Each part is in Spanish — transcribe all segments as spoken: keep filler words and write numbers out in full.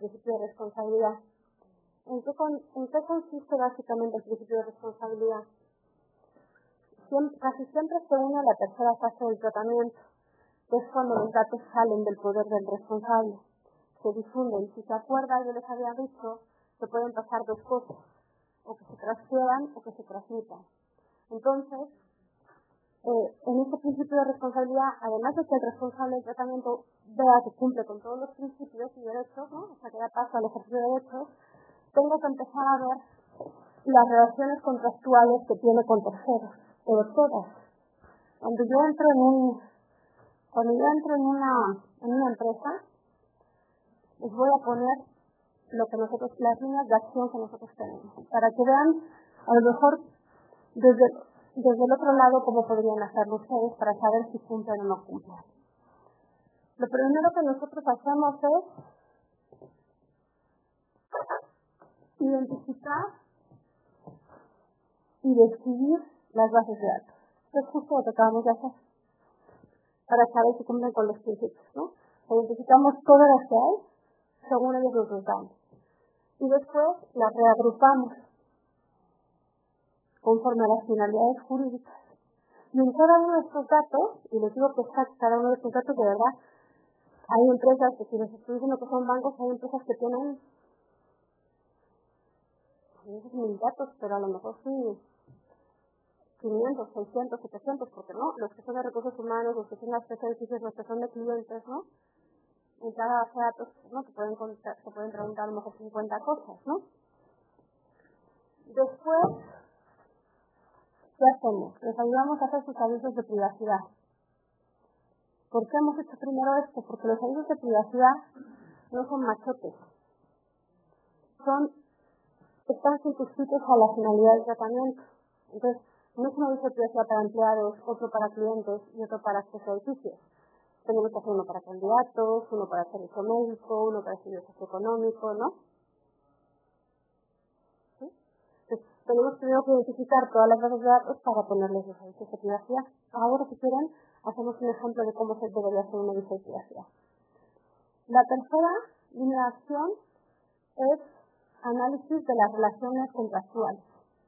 principio de responsabilidad. ¿En qué, con, ¿En qué consiste básicamente el principio de responsabilidad? Siempre, casi siempre se une a la tercera fase del tratamiento, que es cuando los datos salen del poder del responsable, se difunden. Si se acuerda, yo les había dicho que pueden pasar dos cosas, o que se transfieran o que se transmitan. Entonces, eh, en este principio de responsabilidad, además de que el responsable del tratamiento vea que cumple con todos los principios y derechos, ¿no? O sea, que da paso al ejercicio de derechos, tengo que empezar a ver las relaciones contractuales que tiene con terceros, pero todas. Cuando yo entro en un, cuando yo entro en una, en una empresa, les voy a poner lo que nosotros, las líneas de acción que nosotros tenemos, para que vean, a lo mejor, desde, desde el otro lado, cómo podrían hacerlo ustedes para saber si cumplen o no cumplen. Lo primero que nosotros hacemos es identificar y describir las bases de datos. Esto es justo lo que acabamos de hacer, para saber si cumplen con los principios, ¿no? Identificamos todas las que hay, según ellos los resultados. Y después las reagrupamos conforme a las finalidades jurídicas. Y en cada uno de estos datos, y les digo que está cada uno de estos datos, de verdad, hay empresas que si les estoy diciendo que son bancos, hay empresas que tienen esos mil datos, pero a lo mejor sí quinientos, seiscientos, setecientos, porque no, los que son de recursos humanos, los que son de servicios, los que son de clientes, ¿no? En cada base de datos, ¿no? Se pueden, contar, se pueden preguntar a lo mejor cincuenta cosas, ¿no? Después, ¿qué hacemos? Les ayudamos a hacer sus avisos de privacidad. ¿Por qué hemos hecho primero esto? Porque los avisos de privacidad no son machotes. Son, están circunscritos a la finalidad del tratamiento. Entonces, no es un aviso de privacidad para empleados, otro para clientes y otro para acceso a edificios. Tenemos que hacer uno para candidatos, uno para servicio médico, uno para servicio socioeconómico, ¿no? ¿Sí? Entonces, tenemos primero que identificar todas las bases de datos para ponerles los avisos de privacidad. Ahora, si quieren, hacemos un ejemplo de cómo se debería hacer un aviso de privacidad. La tercera línea de acción es análisis de las relaciones contractuales.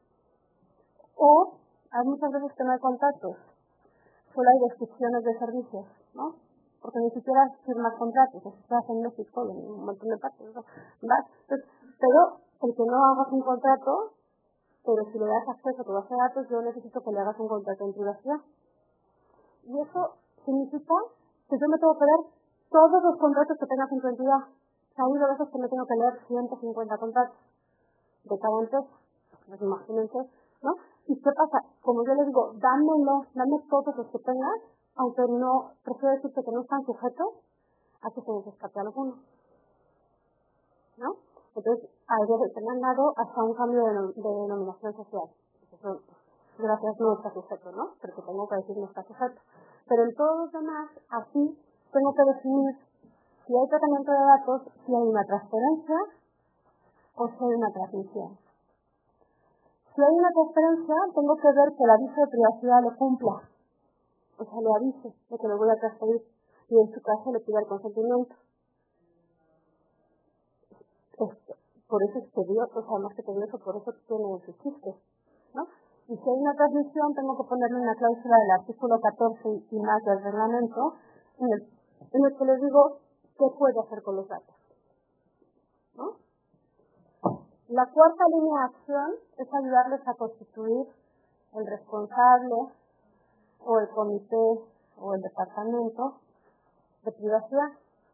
O, hay muchas veces que no hay contratos, solo hay descripciones de servicios, ¿no? Porque ni siquiera firmas contratos, eso se hace en México y en un montón de partes, ¿no? Entonces, pero el que no hagas un contrato, pero si le das acceso a tu base de datos, yo necesito que le hagas un contrato en privacidad. Y eso significa que yo me tengo que leer todos los contratos que tengas en tu entidad. O sea, hay veces que me tengo que leer ciento cincuenta contratos de cada empresa, pues imagínense, ¿no? ¿Y qué pasa? Como yo le digo, dámelo, dame todos los que tengas, aunque no, prefiero decirte que no están sujetos a que se les escape alguno, ¿no? Entonces, a veces se me han dado hasta un cambio de, de denominación social. Eso, gracias, no está sujeto, ¿no? Pero que tengo que decir no está sujeto. Pero en todos los demás, así, tengo que definir si hay tratamiento de datos, si hay una transferencia o si hay una transmisión. Si hay una transferencia, tengo que ver que el aviso de privacidad lo cumpla. O sea, le avise de que lo voy a transferir y en su caso le pida el consentimiento. Esto, por eso es tedioso, o sea, más que tedioso, por eso tiene sus chistes, ¿no? Y si hay una transmisión, tengo que ponerle una cláusula del artículo catorce y más del reglamento en el, en el que les digo qué puede hacer con los datos, ¿no? La cuarta línea de acción es ayudarles a constituir el responsable o el comité o el departamento de privacidad,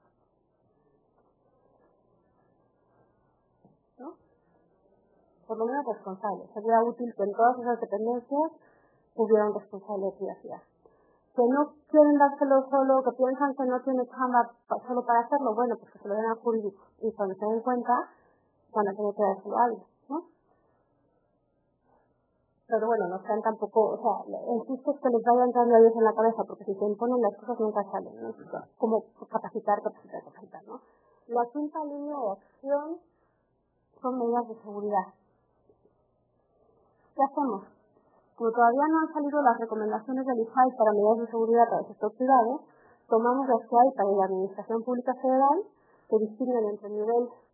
¿no? Por lo menos responsable. Sería útil que en todas esas dependencias hubiera un responsable de privacidad. Que no quieren dárselo solo, que piensan que no tiene chamba solo para hacerlo, bueno, pues que se lo den al jurídico. Y cuando se den cuenta, van a tener que dárselo a alguien, ¿no? Pero bueno, no sean tampoco, o sea, el chiste es que les vaya entrando a ellos en la cabeza, porque si se imponen las cosas nunca salen, ¿no? Como capacitar, capacitar, capacitar, ¿no? La quinta línea de acción son medidas de seguridad. ¿Qué hacemos? Como todavía no han salido las recomendaciones del I F A I para medidas de seguridad para el sector privado, tomamos las que hay para la Administración Pública Federal, que distinguen entre nivel